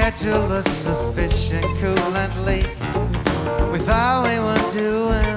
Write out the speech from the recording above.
schedule was sufficient, cool and late. We thought we were doing